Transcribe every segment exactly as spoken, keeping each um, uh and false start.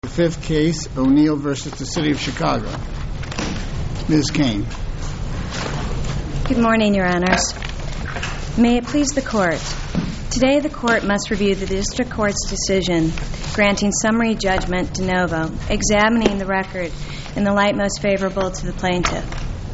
The fifth case, O'Neill versus the City of Chicago. Miz Kane. Good morning, Your Honors. May it please the Court. Today the Court must review the District Court's decision granting summary judgment de novo, examining the record in the light most favorable to the plaintiff.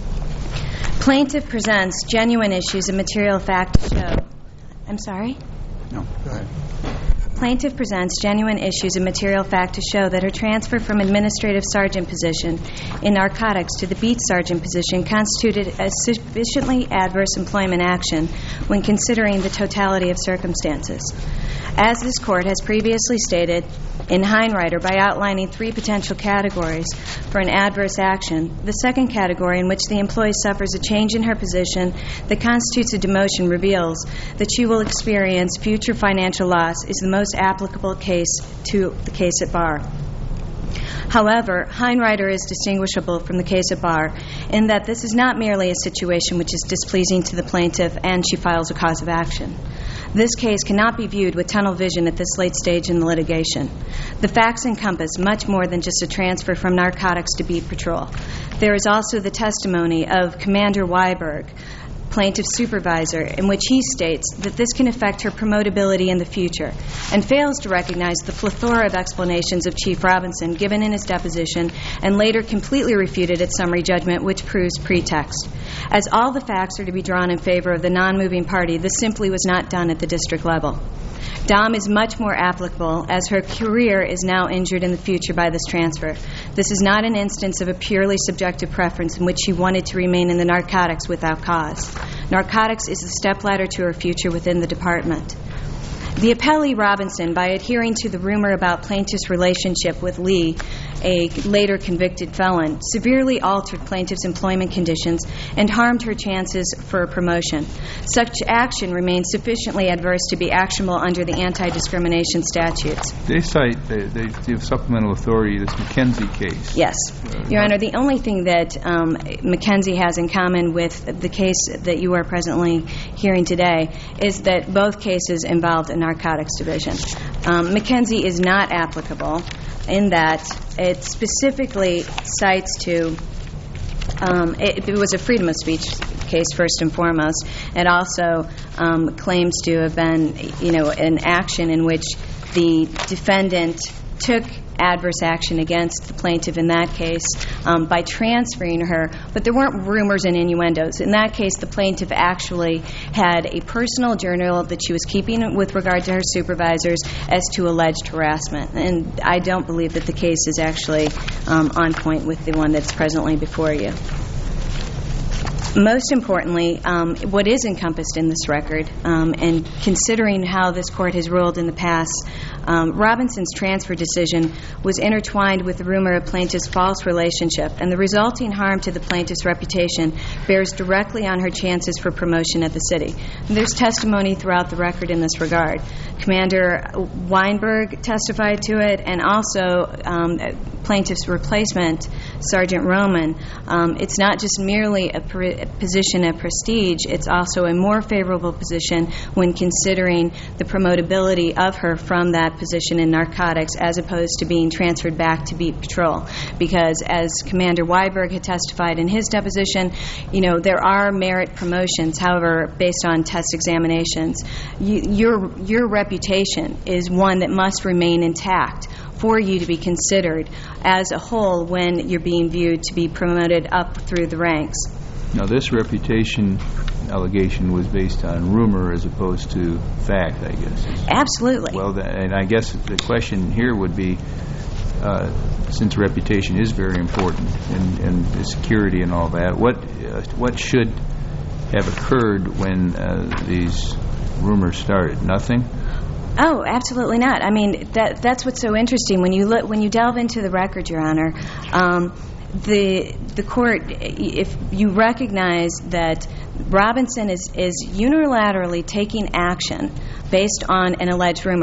Plaintiff presents genuine issues of material fact to show. I'm sorry? No, go ahead. Plaintiff presents genuine issues of material fact to show that her transfer from administrative sergeant position in narcotics to the beat sergeant position constituted a sufficiently adverse employment action when considering the totality of circumstances. As this Court has previously stated in Heinreiter by outlining three potential categories for an adverse action, the second category, in which the employee suffers a change in her position that constitutes a demotion, reveals that she will experience future financial loss, is the most applicable case to the case at bar. However, Heinreiter is distinguishable from the case at bar in that this is not merely a situation which is displeasing to the plaintiff and she files a cause of action. This case cannot be viewed with tunnel vision at this late stage in the litigation. The facts encompass much more than just a transfer from narcotics to beat patrol. There is also the testimony of Commander Weiberg, plaintiff's supervisor, in which he states that this can affect her promotability in the future and fails to recognize the plethora of explanations of Chief Robinson given in his deposition and later completely refuted at summary judgment, which proves pretext. As all the facts are to be drawn in favor of the non-moving party, this simply was not done at the district level. Dom is much more applicable as her career is now injured in the future by this transfer. This is not an instance of a purely subjective preference in which she wanted to remain in the narcotics without cause. Narcotics is the stepladder to her future within the department. The appellee Robinson, by adhering to the rumor about plaintiff's relationship with Lee, a later convicted felon, severely altered plaintiff's employment conditions and harmed her chances for a promotion. Such action remains sufficiently adverse to be actionable under the anti-discrimination statutes. They cite, they, they give supplemental authority, this McKenzie case. Yes. Uh, Your Honor, the only thing that um, McKenzie has in common with the case that you are presently hearing today is that both cases involved a narcotics division. Um, McKenzie is not applicable in that it specifically cites to, um, it, it was a freedom of speech case first and foremost. It also um, claims to have been, you know, an action in which the defendant took adverse action against the plaintiff in that case um, by transferring her, but there weren't rumors and innuendos. In that case, the plaintiff actually had a personal journal that she was keeping with regard to her supervisors as to alleged harassment, and I don't believe that the case is actually um, on point with the one that's presently before you. Most importantly, um, what is encompassed in this record, um, and considering how this Court has ruled in the past, um, Robinson's transfer decision was intertwined with the rumor of plaintiff's false relationship, and the resulting harm to the plaintiff's reputation bears directly on her chances for promotion at the city. And there's testimony throughout the record in this regard. Commander Weinberg testified to it, and also um, plaintiff's replacement, Sergeant Roman. Um, it's not just merely a pre- position of prestige, it's also a more favorable position when considering the promotability of her from that position in narcotics as opposed to being transferred back to beat patrol. Because as Commander Weiberg had testified in his deposition, you know, there are merit promotions, however, based on test examinations. You, your, your reputation is one that must remain intact for you to be considered as a whole when you're being viewed to be promoted up through the ranks. Now, this reputation allegation was based on rumor as opposed to fact, I guess. Absolutely. Well, that, and I guess the question here would be, uh, since reputation is very important and, and the security and all that, what uh, what should have occurred when uh, these rumors started? Nothing? Oh, absolutely not. I mean, that that's what's so interesting. When you look, when you delve into the record, Your Honor, um, the the court, if you recognize that Robinson is, is unilaterally taking action based on an alleged rumor.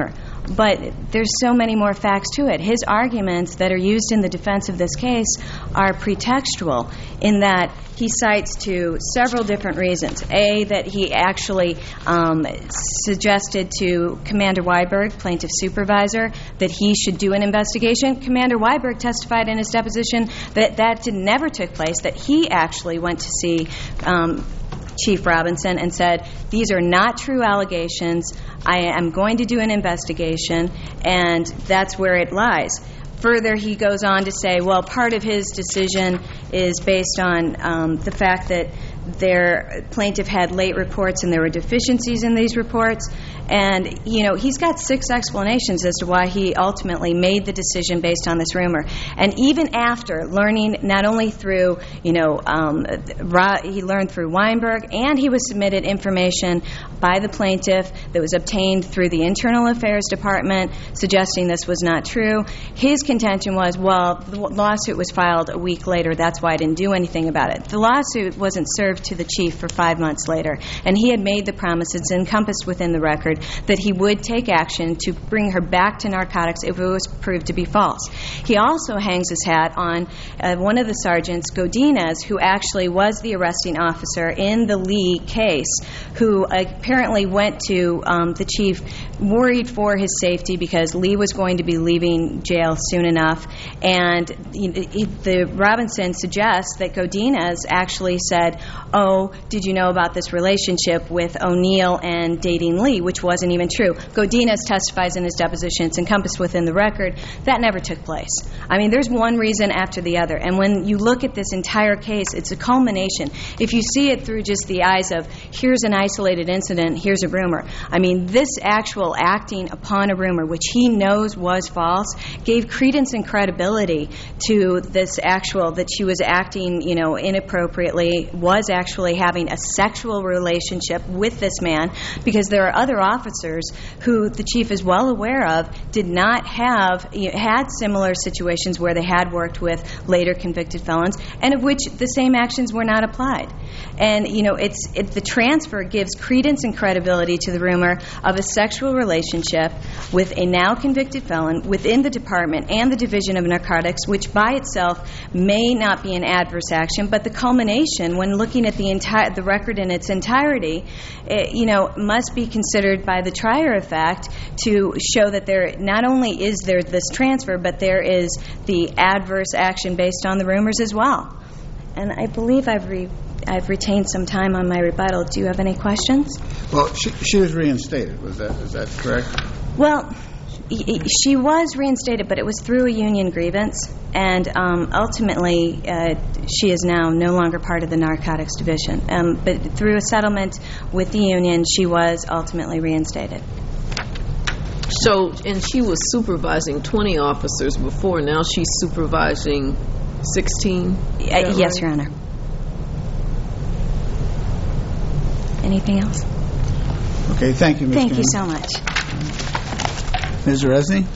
but there's so many more facts to it. His arguments that are used in the defense of this case are pretextual in that he cites to several different reasons. A, that he actually um, suggested to Commander Weiberg, plaintiff supervisor, that he should do an investigation. Commander Weiberg testified in his deposition that that did, never took place, that he actually went to see um, Chief Robinson and said, these are not true allegations. I am going to do an investigation, and that's where it lies. Further, he goes on to say, well, part of his decision is based on um, the fact that their plaintiff had late reports and there were deficiencies in these reports. And, you know, he's got six explanations as to why he ultimately made the decision based on this rumor. And even after learning not only through, you know, um, he learned through Weinberg, and he was submitted information by the plaintiff that was obtained through the Internal Affairs Department suggesting this was not true. His contention was, well, the lawsuit was filed a week later. That's why I didn't do anything about it. The lawsuit wasn't served to the chief for five months later, and he had made the promises encompassed within the record that he would take action to bring her back to narcotics if it was proved to be false. He also hangs his hat on uh, one of the sergeants, Godinez, who actually was the arresting officer in the Lee case, who apparently went to um, the chief worried for his safety because Lee was going to be leaving jail soon enough. And he, he, the Robinson suggests that Godinez actually said, oh, did you know about this relationship with O'Neill and dating Lee, which wasn't even true. Godinez testifies in his deposition. It's encompassed within the record. That never took place. I mean, there's one reason after the other. And when you look at this entire case, it's a culmination. If you see it through just the eyes of, here's an isolated incident, here's a rumor. I mean, this actual acting upon a rumor, which he knows was false, gave credence and credibility to this actual, that she was acting, you know, inappropriately, was actually having a sexual relationship with this man, because there are other officers who the chief is well aware of did not have, you know, had similar situations where they had worked with later convicted felons, and of which the same actions were not applied. And, you know, it's it, the transfer gives credence and credibility to the rumor of a sexual relationship with a now convicted felon within the department and the Division of Narcotics, which by itself may not be an adverse action, but the culmination, when looking at the entire the record in its entirety, it, you know, must be considered by the trier of fact to show that there not only is there this transfer, but there is the adverse action based on the rumors as well. And I believe I've re- I've retained some time on my rebuttal. Do you have any questions? Well, she, she was reinstated. Was that is that correct? Well, she was reinstated, but it was through a union grievance, and um, ultimately uh, she is now no longer part of the narcotics division. Um, but through a settlement with the union, she was ultimately reinstated. So, and she was supervising twenty officers before. Now she's supervising sixteen? Uh, yes, right? Your Honor. Anything else? Okay, thank you, Miz Thank Graham. you so much. Miz Resney?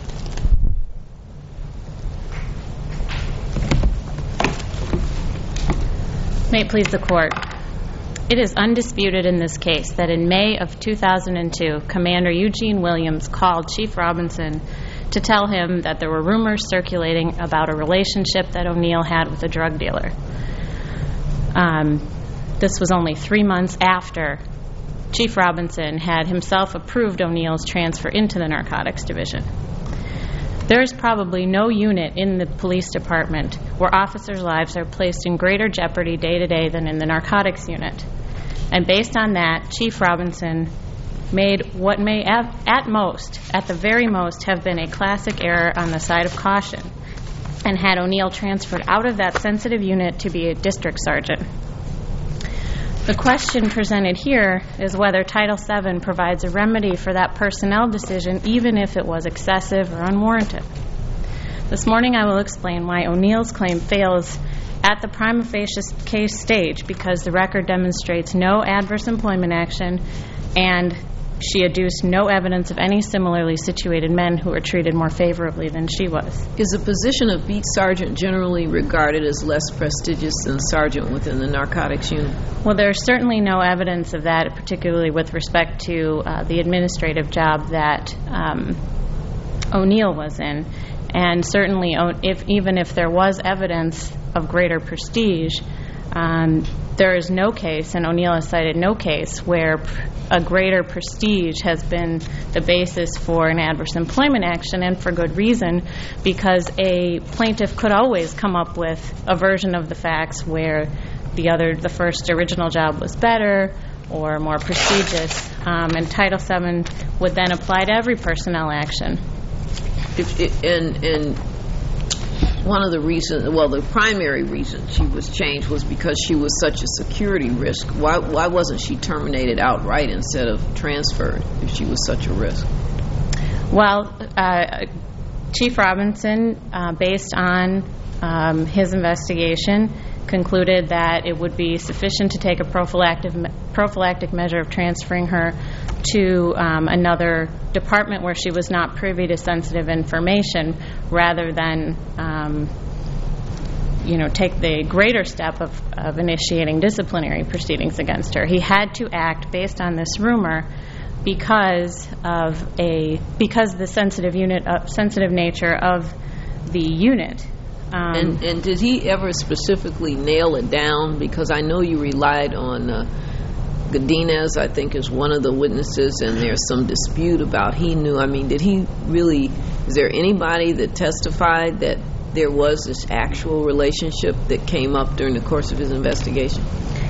May it please the Court. It is undisputed in this case that in May of two thousand two, Commander Eugene Williams called Chief Robinson to tell him that there were rumors circulating about a relationship that O'Neill had with a drug dealer. Um, this was only three months after Chief Robinson had himself approved O'Neill's transfer into the narcotics division. There is probably no unit in the police department where officers' lives are placed in greater jeopardy day to day than in the narcotics unit. And based on that, Chief Robinson made what may have, at most, at the very most, have been a classic error on the side of caution, and had O'Neill transferred out of that sensitive unit to be a district sergeant. The question presented here is whether Title seven provides a remedy for that personnel decision, even if it was excessive or unwarranted. This morning I will explain why O'Neill's claim fails at the prima facie case stage, because the record demonstrates no adverse employment action and she adduced no evidence of any similarly situated men who were treated more favorably than she was. Is the position of beat sergeant generally regarded as less prestigious than sergeant within the narcotics unit? Well, there's certainly no evidence of that, particularly with respect to uh, the administrative job that um, O'Neill was in. And certainly, if even if there was evidence of greater prestige, um, there is no case, and O'Neill has cited no case, where a greater prestige has been the basis for an adverse employment action, and for good reason, because a plaintiff could always come up with a version of the facts where the other, the first original job was better or more prestigious, um, and Title seven would then apply to every personnel action. If it, and and one of the reasons, well, the primary reason she was changed was because she was such a security risk. Why why wasn't she terminated outright instead of transferred if she was such a risk? Well, uh, Chief Robinson, uh, based on um, his investigation, concluded that it would be sufficient to take a prophylactic prophylactic measure of transferring her to um, another department where she was not privy to sensitive information, rather than um, you know, take the greater step of, of initiating disciplinary proceedings against her. He had to act based on this rumor because of a because the sensitive unit uh, sensitive nature of the unit. Um, and, and did he ever specifically nail it down? Because I know you relied on uh, Godinez, I think, is one of the witnesses, and there's some dispute about he knew. I mean, did he really, is there anybody that testified that there was this actual relationship that came up during the course of his investigation?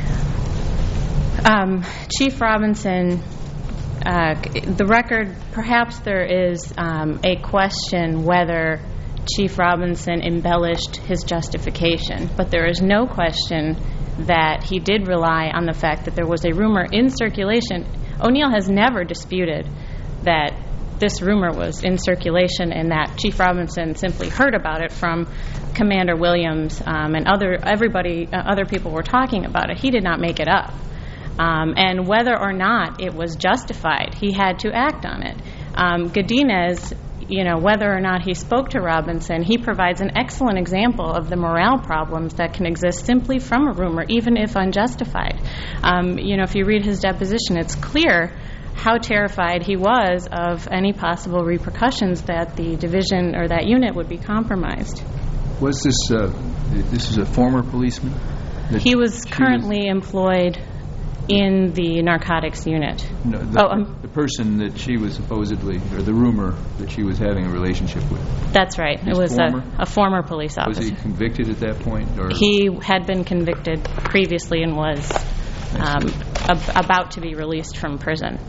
Um, Chief Robinson, uh, the record, perhaps there is um, a question whether Chief Robinson embellished his justification, but there is no question that he did rely on the fact that there was a rumor in circulation. O'Neill has never disputed that this rumor was in circulation and that Chief Robinson simply heard about it from Commander Williams um, and other everybody, uh, other people were talking about it. He did not make it up. Um, and whether or not it was justified, he had to act on it. Um, Godinez, you know, whether or not he spoke to Robinson, he provides an excellent example of the morale problems that can exist simply from a rumor, even if unjustified. Um, you know, if you read his deposition, it's clear how terrified he was of any possible repercussions that the division or that unit would be compromised. Was this, uh, this is a former policeman? He was currently was employed in the narcotics unit. No, the, oh, um, the person that she was supposedly, or the rumor that she was having a relationship with. That's right. His it was former? A, a former police officer. Was he convicted at that point? Or? He had been convicted previously and was um, ab- about to be released from prison.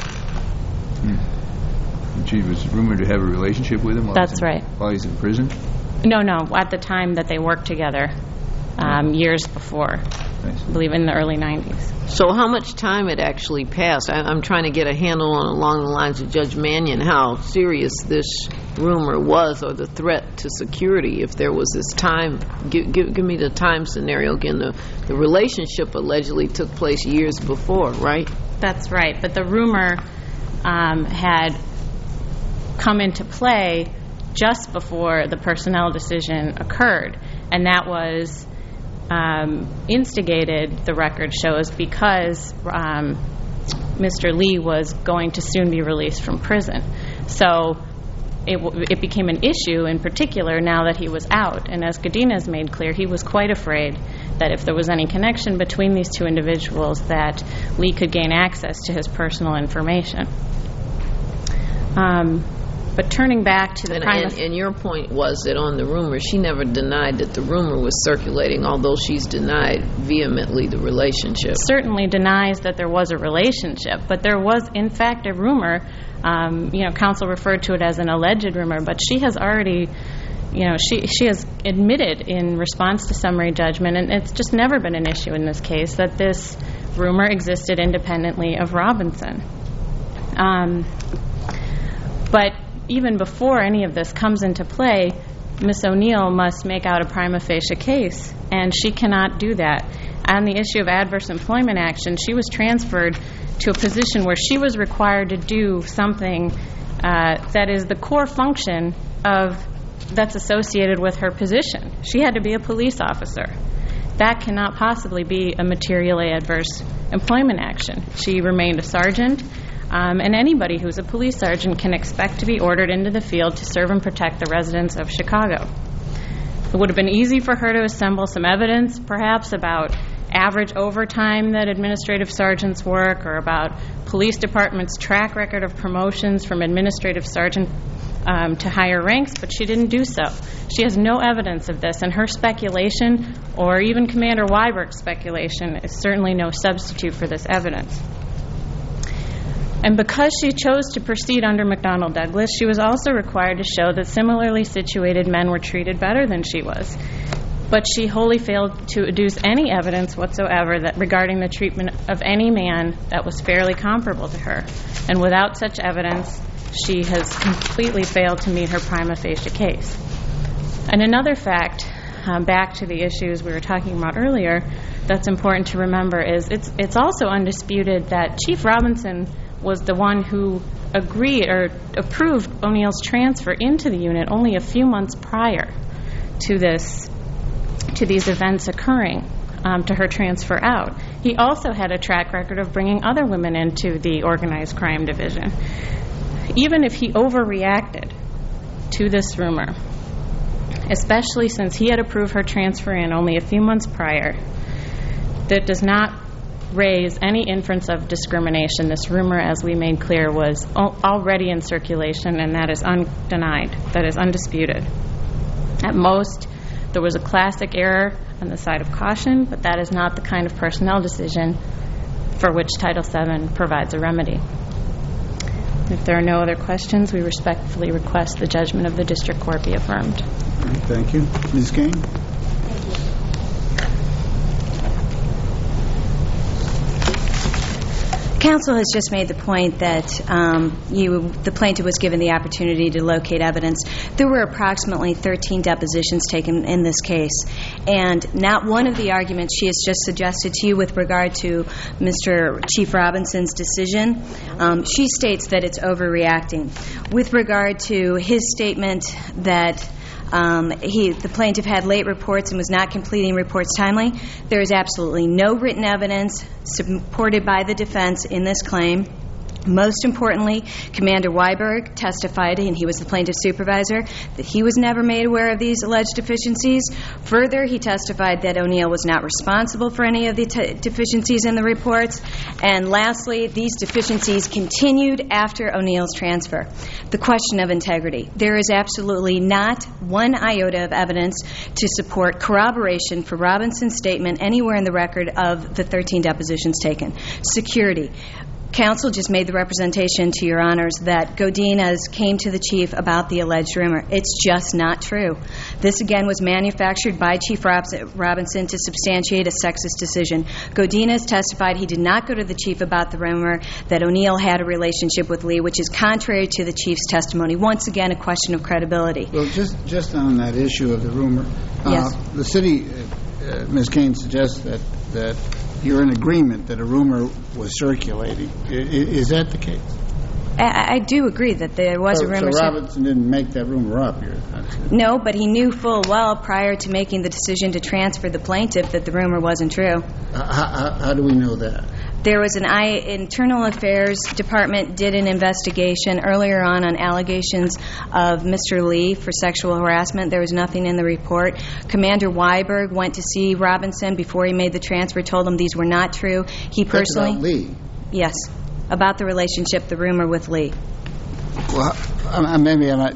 Hmm. She was rumored to have a relationship with him while That's he's in, right. While he's in prison? No, no, at the time that they worked together, um, years before, I believe in the early nineties. So how much time had actually passed? I, I'm trying to get a handle on along the lines of Judge Mannion how serious this rumor was, or the threat to security. If there was this time, give, give, give me the time scenario again. The, the relationship allegedly took place years before, right? That's right, but the rumor um, had come into play just before the personnel decision occurred, and that was um, instigated, the record shows, because um, Mister Lee was going to soon be released from prison. So it, w- it became an issue in particular now that he was out, and as Godinez made clear, he was quite afraid that if there was any connection between these two individuals, that Lee could gain access to his personal information. Um, But turning back to the and, prima... And, and your point was that on the rumor, she never denied that the rumor was circulating, although she's denied vehemently the relationship. Certainly denies that there was a relationship, but there was, in fact, a rumor. Um, you know, counsel referred to it as an alleged rumor, but she has already, you know, she, she has admitted in response to summary judgment, and it's just never been an issue in this case, that this rumor existed independently of Robinson. Um, but... Even before any of this comes into play, Miz O'Neill must make out a prima facie case, and she cannot do that. On the issue of adverse employment action, she was transferred to a position where she was required to do something uh, that is the core function of that's associated with her position. She had to be a police officer. That cannot possibly be a materially adverse employment action. She remained a sergeant. Um, and anybody who's a police sergeant can expect to be ordered into the field to serve and protect the residents of Chicago. It would have been easy for her to assemble some evidence, perhaps, about average overtime that administrative sergeants work or about police department's track record of promotions from administrative sergeant um, to higher ranks, but she didn't do so. She has no evidence of this, and her speculation, or even Commander Weiberg's speculation, is certainly no substitute for this evidence. And because she chose to proceed under McDonnell Douglas, she was also required to show that similarly situated men were treated better than she was. But she wholly failed to adduce any evidence whatsoever that regarding the treatment of any man that was fairly comparable to her. And without such evidence, she has completely failed to meet her prima facie case. And another fact, um, back to the issues we were talking about earlier, that's important to remember is it's it's also undisputed that Chief Robinson was the one who agreed or approved O'Neill's transfer into the unit only a few months prior to this to these events occurring, um, to her transfer out. He also had a track record of bringing other women into the organized crime division. Even if he overreacted to this rumor, especially since he had approved her transfer in only a few months prior, that does not raise any inference of discrimination. This rumor, as we made clear, was al- already in circulation, and that is undenied, that is undisputed. At most, there was a classic error on the side of caution, but that is not the kind of personnel decision for which Title seven provides a remedy. If there are no other questions, we respectfully request the judgment of the district court be affirmed. Thank you. Miz Kane? Counsel has just made the point that um, you, the plaintiff was given the opportunity to locate evidence. There were approximately thirteen depositions taken in this case, and not one of the arguments she has just suggested to you with regard to Mister Chief Robinson's decision, um, she states that it's overreacting. With regard to his statement that Um, he, the plaintiff had late reports and was not completing reports timely, there is absolutely no written evidence supported by the defense in this claim. Most importantly, Commander Weiberg testified, and he was the plaintiff's supervisor, that he was never made aware of these alleged deficiencies. Further, he testified that O'Neill was not responsible for any of the t- deficiencies in the reports. And lastly, these deficiencies continued after O'Neill's transfer. The question of integrity. There is absolutely not one iota of evidence to support corroboration for Robinson's statement anywhere in the record of the thirteen depositions taken. Security. Counsel just made the representation to your honors that Godinez came to the chief about the alleged rumor. It's just not true. This again was manufactured by Chief Robinson to substantiate a sexist decision. Godinez testified he did not go to the chief about the rumor that O'Neill had a relationship with Lee, which is contrary to the chief's testimony. Once again, a question of credibility. Well, just just on that issue of the rumor, yes. uh, the city, uh, Miz Kane suggests that that you're in agreement that a rumor was circulating. I, is that the case? I, I do agree that there was so, a rumor. So Robinson didn't make that rumor up here? No, but he knew full well prior to making the decision to transfer the plaintiff that the rumor wasn't true. Uh, how, how do we know that? There was an I, Internal Affairs Department did an investigation earlier on on allegations of Mister Lee for sexual harassment. There was nothing in the report. Commander Weiberg went to see Robinson before he made the transfer, told him these were not true. He That's personally... about Lee? Yes, about the relationship, the rumor with Lee. Well, I, maybe I'm not...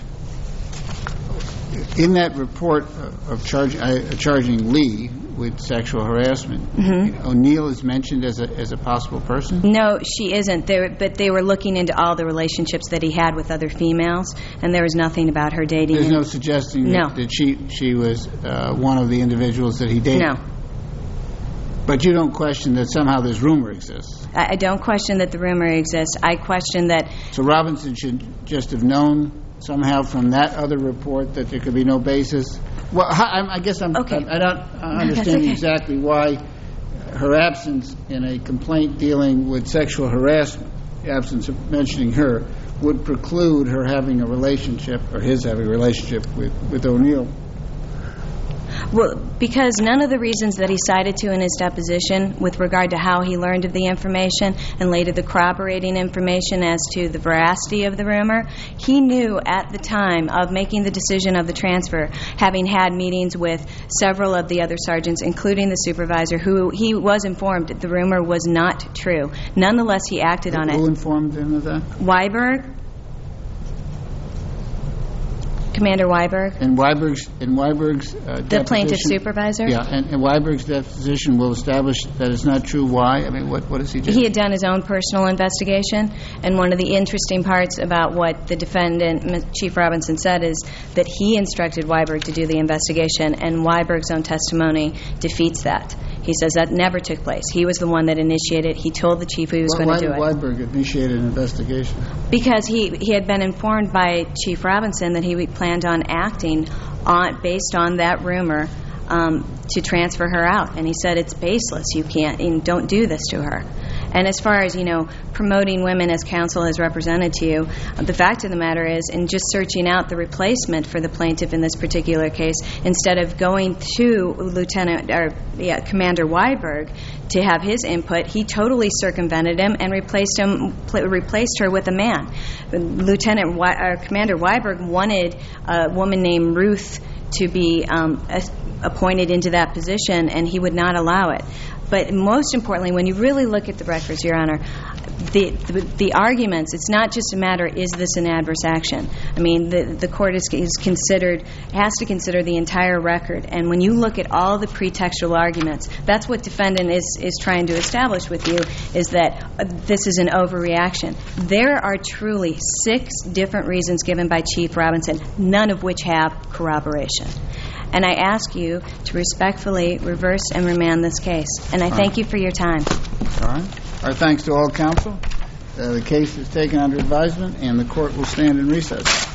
In that report of charge, uh, charging Lee with sexual harassment, mm-hmm. O'Neill is mentioned as a as a possible person? No, she isn't. They were, but they were looking into all the relationships that he had with other females, and there was nothing about her dating There's him. no suggesting no. that, that she she was uh, one of the individuals that he dated? No. But you don't question that somehow this rumor exists? I, I don't question that the rumor exists. I question that... So Robinson should just have known somehow from that other report that there could be no basis? Well, I, I guess I'm, okay. I, I don't understand okay. exactly why her absence in a complaint dealing with sexual harassment, the absence of mentioning her, would preclude her having a relationship, or his having a relationship with, with O'Neill. Well, because none of the reasons that he cited to in his deposition with regard to how he learned of the information and later the corroborating information as to the veracity of the rumor, he knew at the time of making the decision of the transfer, having had meetings with several of the other sergeants, including the supervisor, who he was informed that the rumor was not true. Nonetheless, he acted on it. Who informed him of that? Weiberg, Commander Weiberg, In Weiberg's, in Weiberg's uh, the plaintiff deposition- supervisor. Yeah, and, and Weiberg's deposition will establish that it's not true. Why? I mean, what, what does he do? He had done his own personal investigation, and one of the interesting parts about what the defendant, Chief Robinson, said is that he instructed Weiberg to do the investigation, and Weiberg's own testimony defeats that. He says that never took place. He was the one that initiated. He told the chief he was Why- going to do Why it. did Weiberg initiate an investigation? Because he, he had been informed by Chief Robinson that he planned on acting on based on that rumor um, to transfer her out. And he said, it's baseless. You can't, and don't do this to her. And as far as, you know, promoting women as counsel has represented to you, uh, the fact of the matter is, in just searching out the replacement for the plaintiff in this particular case, instead of going to Lieutenant or yeah, Commander Weiberg to have his input, he totally circumvented him and replaced him, pl- replaced her with a man. Lieutenant we- or Commander Weiberg wanted a woman named Ruth to be um, a- appointed into that position, and he would not allow it. But most importantly, when you really look at the records, Your Honor, the, the the arguments, it's not just a matter, is this an adverse action? I mean, the the court is, is considered, has to consider the entire record. And when you look at all the pretextual arguments, that's what defendant is, is trying to establish with you, is that uh, this is an overreaction. There are truly six different reasons given by Chief Robinson, none of which have corroboration. And I ask you to respectfully reverse and remand this case. And I thank you for your time. All right. Our thanks to all counsel. Uh, the case is taken under advisement, and the court will stand in recess.